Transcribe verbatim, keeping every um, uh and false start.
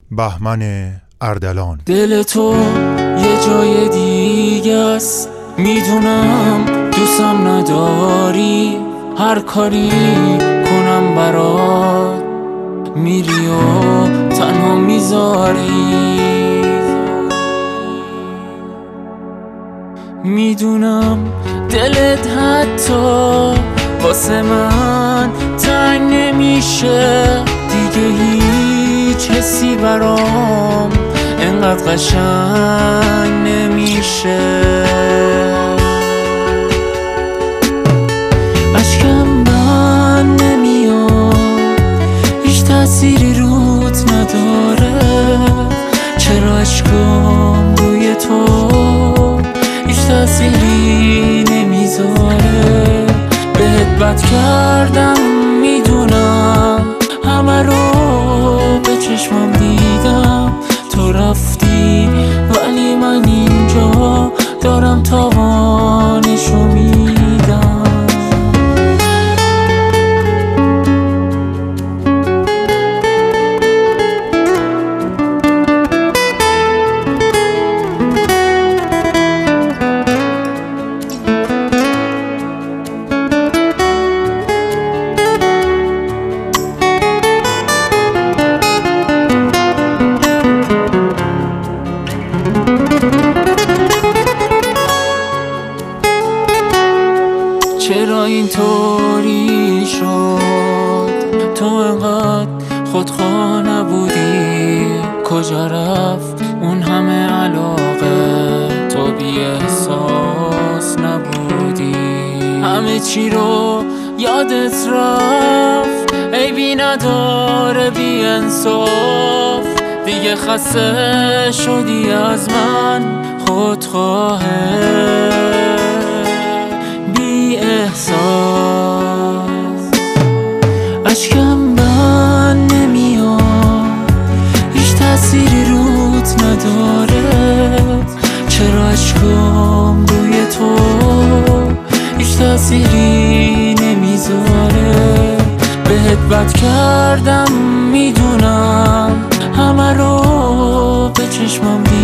بهمن اردلان. دل تو یه جای دیگه است، میدونم دوستم نداری، هر کاری کنم برات میری و تنها میذاری. میدونم دلت حتی واسه من تنگ نمیشه دیگه، هیچ حسی برام انقدر قشنگ نمیشه. اشکم من نمیاد، هیچ تأثیری روت نداره، چرا اشکم روی تو هیچ تأثیری نمیذاره. بهت بد کردم میدونم، همه رو به چشمم دیدم، تو رفتی ولی من اینجا دارم تاوانشو میدم. چرا اینطوری شد؟ تو انقدر خودخواه نبودی، کجا رفت اون همه علاقه؟ تو بی احساس نبودی، همه چی رو یادت رفت، عیبی نداره بی انصاف. دیگه خسته شدی از من، خودخواهه احساس. اشکم من نمیاد، هیچ تأثیری روت نداره، چرا اشکم روی تو هیچ تأثیری نمیذاره. بهت بد کردم میدونم، همه رو به چشمم